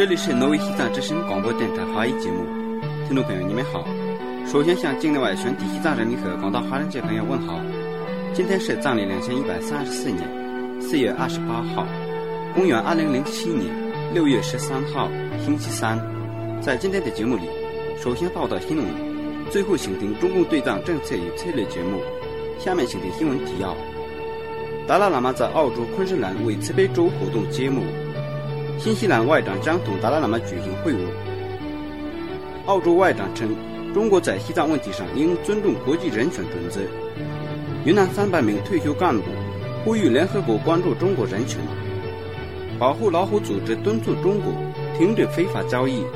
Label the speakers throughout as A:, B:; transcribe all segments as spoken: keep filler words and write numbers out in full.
A: 这里是挪威西藏之声广播电台华语节目，听众朋友你们好。首先向境内外全体西藏人民和广大华人界朋友问好。今天是藏历两千一百三十四年四月二十八号，公元二零零七年六月十三号，星期三。在今天的节目里，首先报道新闻，最后请听中共对藏政策与策略节目。下面请听新闻提要。达赖喇嘛在澳洲昆士兰为慈悲周活动揭幕。新西兰外长将同达赖喇嘛举行会晤。澳洲外长称，中国在西藏问题上应尊重国际人权准则。云南三百名退休干部呼吁联合国关注中国人权。保护老虎组织敦促中国停止非法交易。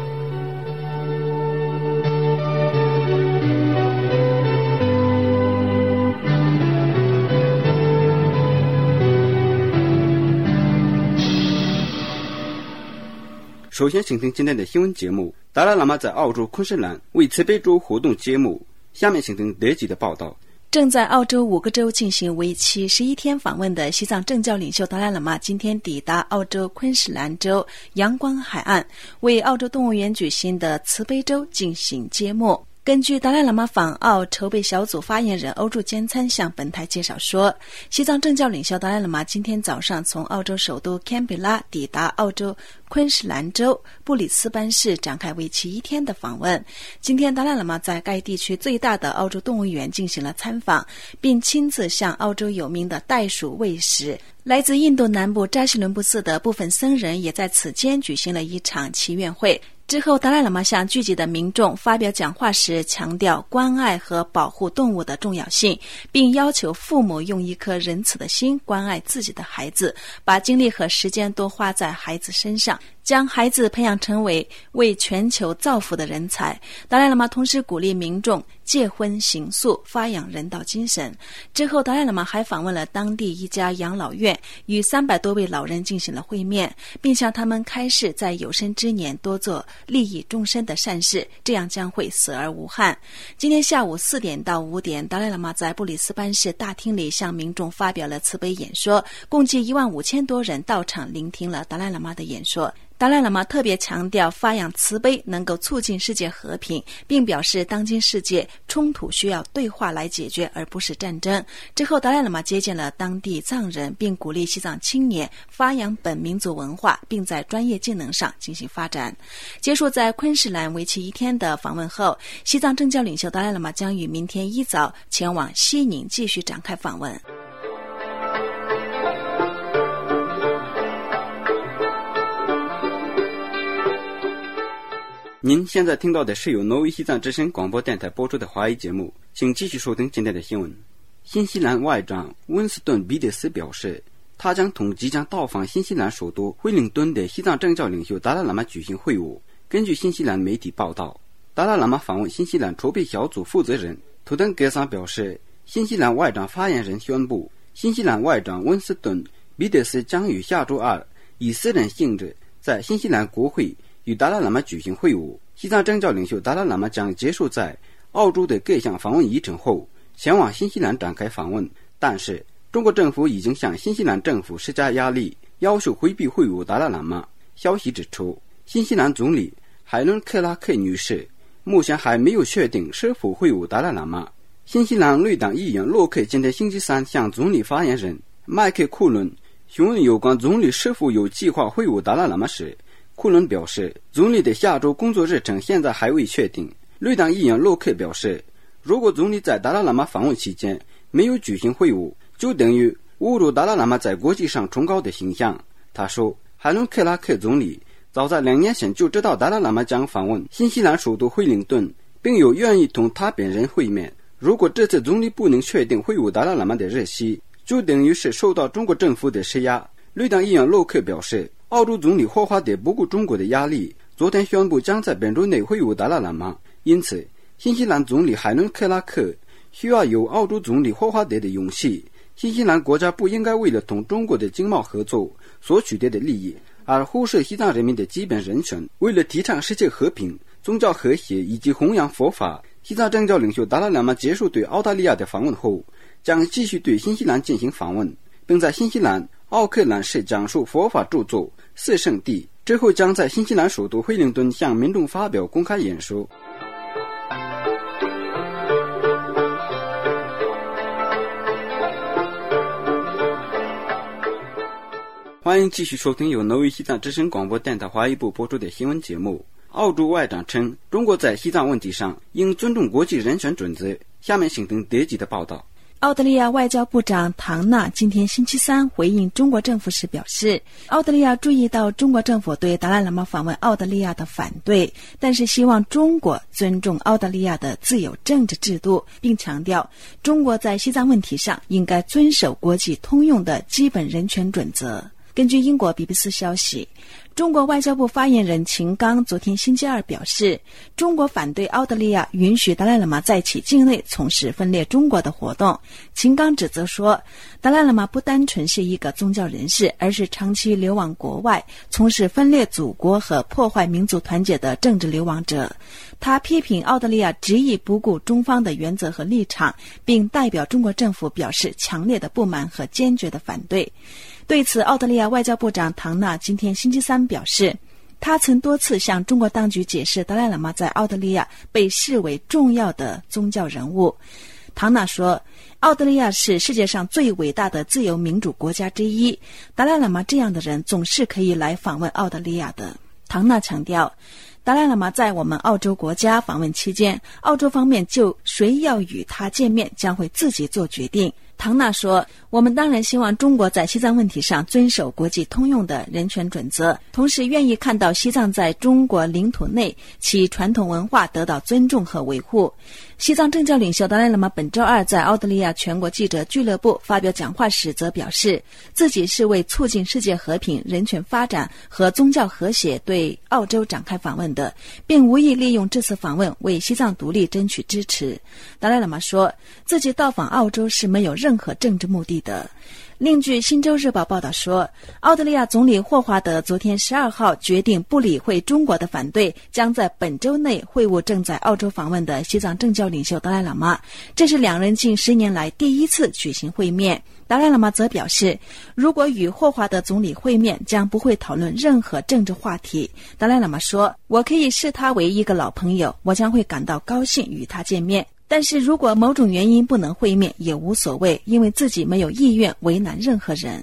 A: 首先请听今天的新闻节目。达赖喇嘛在澳洲昆士兰为慈悲周活动揭幕。下面请听德籍的报道。
B: 正在澳洲五个州进行为期十一天访问的西藏政教领袖达赖喇嘛今天抵达澳洲昆士兰州阳光海岸，为澳洲动物园举行的慈悲周进行揭幕。根据达赖喇嘛访澳筹备小组发言人欧柱坚参向本台介绍说，西藏政教领袖达赖喇嘛今天早上从澳洲首都堪培拉抵达澳洲昆士兰州布里斯班市，展开为期一天的访问。今天达赖喇嘛在该地区最大的澳洲动物园进行了参访，并亲自向澳洲有名的袋鼠喂食。来自印度南部扎西伦布寺的部分僧人也在此间举行了一场祈愿会。之后，达赖喇嘛向聚集的民众发表讲话时，强调关爱和保护动物的重要性，并要求父母用一颗仁慈的心关爱自己的孩子，把精力和时间都花在孩子身上，将孩子培养成为为全球造福的人才。达赖喇嘛同时鼓励民众戒荤行素，发扬人道精神。之后，达赖喇嘛还访问了当地一家养老院，与三百多位老人进行了会面，并向他们开示在有生之年多做利益众生的善事，这样将会死而无憾。今天下午四点到五点，达赖喇嘛在布里斯班市大厅里向民众发表了慈悲演说，共计一万五千多人到场聆听了达赖喇嘛的演说。达赖喇嘛特别强调发扬慈悲能够促进世界和平，并表示当今世界冲突需要对话来解决，而不是战争。之后，达赖喇嘛接见了当地藏人，并鼓励西藏青年发扬本民族文化，并在专业技能上进行发展。结束在昆士兰为期一天的访问后，西藏政教领袖达赖喇嘛将于明天一早前往西宁继续展开访问。
A: 您现在听到的是由挪威西藏之声广播电台播出的华语节目，请继续收听今天的新闻。新西兰外长温斯顿·彼得斯表示，他将同即将到访新西兰首都惠灵顿的西藏政教领袖达赖喇嘛举行会晤。根据新西兰媒体报道，达赖喇嘛访问新西兰筹备小组负责人图登格桑表示，新西兰外长发言人宣布，新西兰外长温斯顿·彼得斯将于下周二以私人性质在新西兰国会与达赖喇嘛举行会晤。西藏政教领袖达赖喇嘛将结束在澳洲的各项访问议程后，前往新西兰展开访问。但是，中国政府已经向新西兰政府施加压力，要求回避会晤达赖喇嘛。消息指出，新西兰总理海伦·克拉克女士目前还没有确定是否会晤达赖喇嘛。新西兰绿党议员洛克今天星期三向总理发言人麦克·库伦询问有关总理是否有计划会晤达赖喇嘛时，库伦表示，总理的下周工作日程现在还未确定。绿党议员洛克表示，如果总理在达赖喇嘛访问期间没有举行会晤，就等于侮辱达赖喇嘛在国际上崇高的形象。他说，海伦·克拉克总理早在两年前就知道达赖喇嘛将访问新西兰首都惠灵顿，并有愿意同他本人会面。如果这次总理不能确定会晤达赖喇嘛的日期，就等于是受到中国政府的施压。绿党议员洛克表示，澳洲总理霍华德不顾中国的压力，昨天宣布将在本周内会晤达赖喇嘛。因此，新西兰总理海伦·克拉克需要有澳洲总理霍华德的勇气。新西兰国家不应该为了同中国的经贸合作所取得的利益，而忽视西藏人民的基本人权。为了提倡世界和平、宗教和谐以及弘扬佛法，西藏政教领袖达赖喇嘛结束对澳大利亚的访问后，将继续对新西兰进行访问，并在新西兰奥克兰市讲述佛法著作《四圣地》 之后将在新西兰首都惠灵顿向民众发表公开演说。欢迎继续收听由挪威西藏之声广播电台华语部播出的新闻节目。澳洲外长称，中国在西藏问题上应尊重国际人权准则。下面请听德吉的报道。
B: 澳大利亚外交部长唐纳今天星期三回应中国政府时表示，澳大利亚注意到中国政府对达赖喇嘛访问澳大利亚的反对，但是希望中国尊重澳大利亚的自由政治制度，并强调中国在西藏问题上应该遵守国际通用的基本人权准则。根据英国 B B C 消息，中国外交部发言人秦刚昨天星期二表示，中国反对澳大利亚允许达赖喇嘛在其境内从事分裂中国的活动。秦刚指责说，达赖喇嘛不单纯是一个宗教人士，而是长期流亡国外，从事分裂祖国和破坏民族团结的政治流亡者。他批评澳大利亚执意不顾中方的原则和立场，并代表中国政府表示强烈的不满和坚决的反对。对此，澳大利亚外交部长唐纳今天星期三表示，他曾多次向中国当局解释达赖喇嘛在澳大利亚被视为重要的宗教人物。唐纳说，澳大利亚是世界上最伟大的自由民主国家之一，达赖喇嘛这样的人总是可以来访问澳大利亚的。唐纳强调，达赖喇嘛在我们澳洲国家访问期间，澳洲方面就谁要与他见面将会自己做决定。唐纳说，我们当然希望中国在西藏问题上遵守国际通用的人权准则，同时愿意看到西藏在中国领土内其传统文化得到尊重和维护。西藏政教领袖达赖喇嘛本周二在澳大利亚全国记者俱乐部发表讲话时则表示，自己是为促进世界和平、人权发展和宗教和谐对澳洲展开访问的，并无意利用这次访问为西藏独立争取支持。达赖喇嘛说，自己到访澳洲是没有任何政治目的的。另据《新洲日报》报道说，澳大利亚总理霍华德昨天十二号决定不理会中国的反对，将在本周内会晤正在澳洲访问的西藏政教领袖达赖喇嘛，这是两人近十年来第一次举行会面。达赖喇嘛则表示，如果与霍华德总理会面，将不会讨论任何政治话题。达赖喇嘛说，我可以视他为一个老朋友，我将会感到高兴与他见面。但是如果某种原因不能会面也无所谓，因为自己没有意愿为难任何人。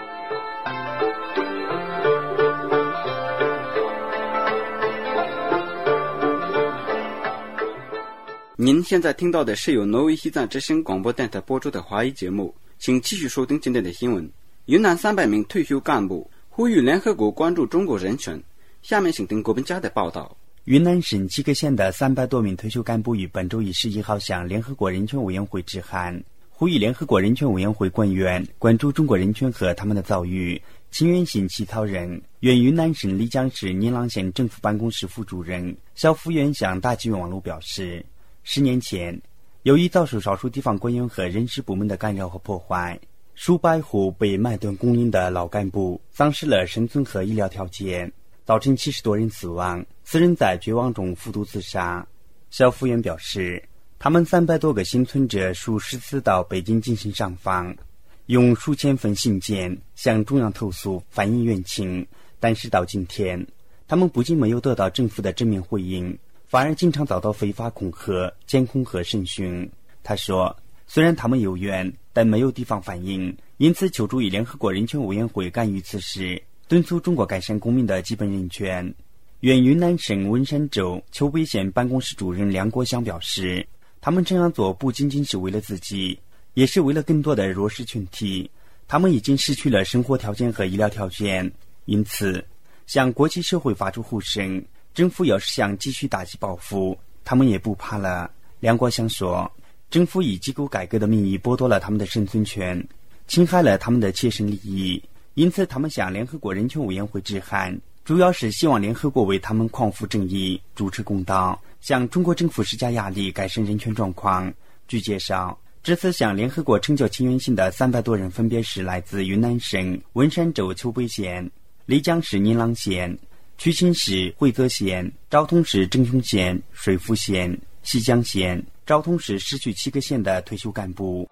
A: 您现在听到的是由挪威西藏之声广播电台播出的华语节目，请继续收听今天的新闻。云南三百名退休干部呼吁联合国关注中国人权。下面请听郭本佳的报道。
C: 云南省七个县的三百多名退休干部于本周一十一号向联合国人权委员会致函，呼吁联合国人权委员会官员关注中国人权和他们的遭遇。清源县起草人、原云南省丽江市宁朗县政府办公室副主任肖福元向大纪元网络表示，十年前，由于遭受少数地方官员和人事部门的干扰和破坏，数百户被卖断工龄的老干部丧失了生存和医疗条件，造成七十多人死亡，四人在绝望中服毒自杀。肖福元表示，他们三百多个幸存者数十次到北京进行上访，用数千份信件向中央投诉反映冤情，但是到今天，他们不仅没有得到政府的正面回应，反而经常遭到非法恐吓、监控和审讯。他说，虽然他们有冤，但没有地方反映，因此求助于联合国人权委员会干预此事，敦促中国改善公民的基本人权。原云南省文山州丘北县办公室主任梁国祥表示，他们这样做不仅仅是为了自己，也是为了更多的弱势群体，他们已经失去了生活条件和医疗条件，因此向国际社会发出呼声，政府要是想继续打击报复，他们也不怕了。梁国祥说，政府以机构改革的名义剥夺了他们的生存权，侵害了他们的切身利益，因此他们向联合国人权委员会致函，主要是希望联合国为他们匡扶正义、主持公道，向中国政府施加压力，改善人权状况。据介绍，这次向联合国成就清源县的三百多人分别是来自云南省文山州丘北县、丽江市宁朗县、曲靖市惠泽县、昭通市正雄县、水富县、西江县、昭通市失去七个县的退休干部。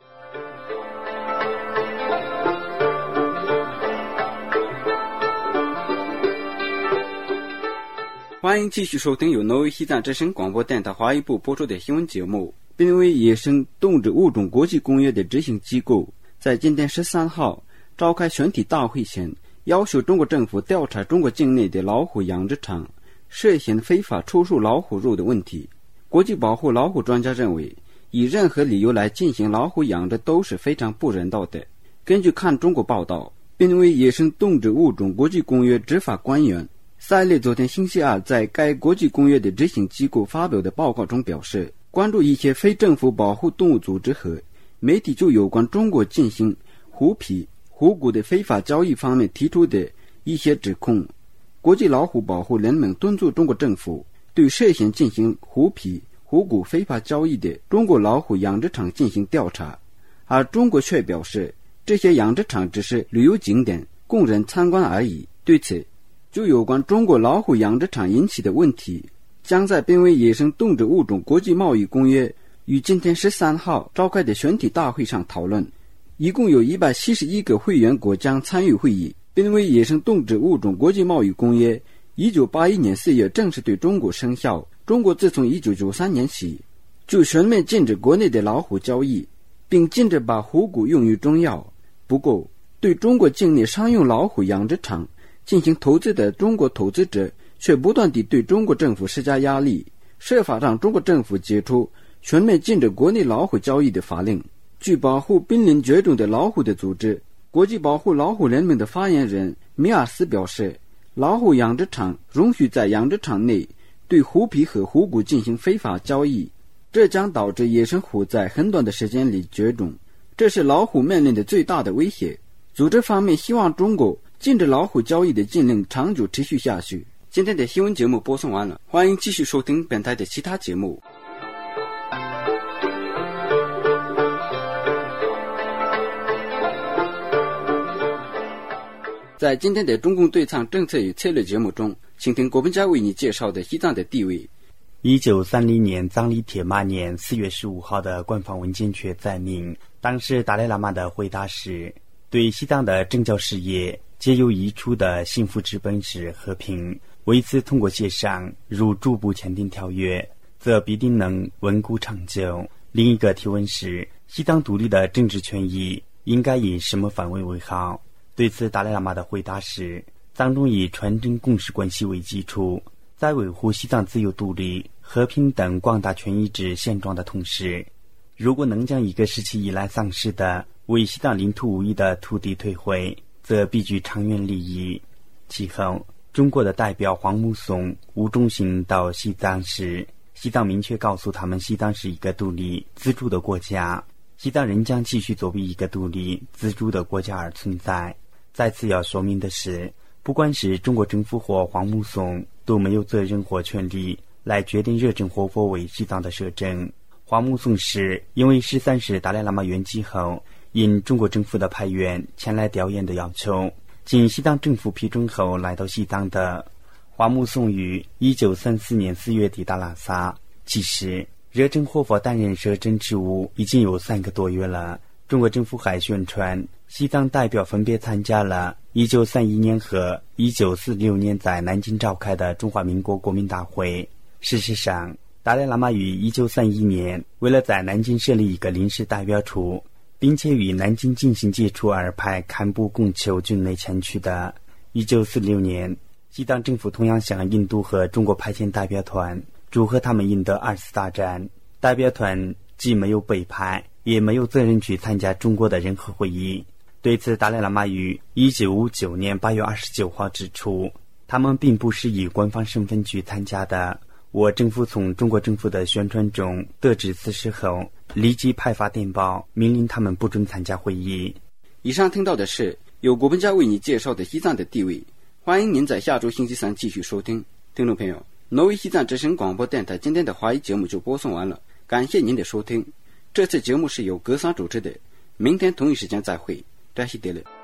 A: 欢迎继续收听由挪威西藏之声广播电台华语部播出的新闻节目。濒危野生动植物种国际公约的执行机构在今天十三号召开全体大会前，要求中国政府调查中国境内的老虎养殖场涉嫌非法出售老虎肉的问题。国际保护老虎专家认为，以任何理由来进行老虎养殖都是非常不人道的。根据看中国报道，濒危野生动植物种国际公约执法官员塞列昨天星期二在该国际公约的执行机构发表的报告中表示，关注一些非政府保护动物组织和媒体就有关中国进行虎皮、虎骨的非法交易方面提出的一些指控。国际老虎保护联盟敦促中国政府对涉嫌进行虎皮、虎骨非法交易的中国老虎养殖场进行调查，而中国却表示这些养殖场只是旅游景点，供人参观而已。对此，就有关中国老虎养殖场引起的问题，将在濒危野生动植物种国际贸易公约于今天十三号召开的全体大会上讨论。一共有一百七十一个会员国将参与会议。濒危野生动植物种国际贸易公约一九八一年四月正式对中国生效。中国自从一九九三年起就全面禁止国内的老虎交易，并禁止把虎骨用于中药。不过，对中国境内商用老虎养殖场进行投资的中国投资者却不断地对中国政府施加压力，设法让中国政府解除全面禁止国内老虎交易的法令。据保护濒临绝种的老虎的组织国际保护老虎联盟的发言人米尔斯表示，老虎养殖场容许在养殖场内对虎皮和虎骨进行非法交易，这将导致野生虎在很短的时间里绝种，这是老虎面临的最大的威胁。组织方面希望中国禁止老虎交易的禁令长久持续下去。今天的新闻节目播送完了，欢迎继续收听本台的其他节目。在今天的中共对藏政策与策略节目中，请听国本家为你介绍的西藏的地位。
C: 一九三零年藏历铁马年四月十五号的官方文件却载明，当时达赖喇嘛的回答是，对西藏的政教事业皆有一处的幸福之本是和平，为此通过协商如逐步签订条约，则必定能稳固长久。另一个提问是，西藏独立的政治权益应该以什么范围为好？对此达赖喇嘛的回答是，藏中以传承共识关系为基础，在维护西藏自由独立、和平等广大权益之现状的同时，如果能将一个时期以来丧失的为西藏领土无益的土地退回，则必具长远利益。其后，中国的代表黄木松、吴忠信到西藏时，西藏明确告诉他们，西藏是一个独立自主的国家，西藏仍将继续作为一个独立自主的国家而存在。再次要说明的是，不管是中国政府或黄木松，都没有责任或权利来决定热镇或否为西藏的设镇。黄木松是因为十三世达赖喇嘛圆寂后，因中国政府的派员前来调研的要求，经西藏政府批准后来到西藏的。黄木松于一九三四年四月抵达拉萨，其实热镇活佛担任摄政职务已经有三个多月了。中国政府还宣传，西藏代表分别参加了一九三一年和一九四六年在南京召开的中华民国国民大会。事实上，达赖喇嘛于一九三一年为了在南京设立一个临时代表处，并且与南京进行接触而派堪布贡求军内前去的。一九四六年，西藏政府同样向印度和中国派遣代表团，祝贺他们赢得二次大战。代表团既没有被派，也没有责任去参加中国的任何会议。对此，达赖喇嘛于一九五九年八月二十九号指出，他们并不是以官方身份去参加的。我政府从中国政府的宣传中得知此事后，立即派发电报，命令他们不准参加会议。
A: 以上听到的是由国本家为你介绍的西藏的地位。欢迎您在下周星期三继续收听。听众朋友，挪威西藏之声广播电台今天的华语节目就播送完了，感谢您的收听。这次节目是由格桑主持的，明天同一时间再会，扎西德勒。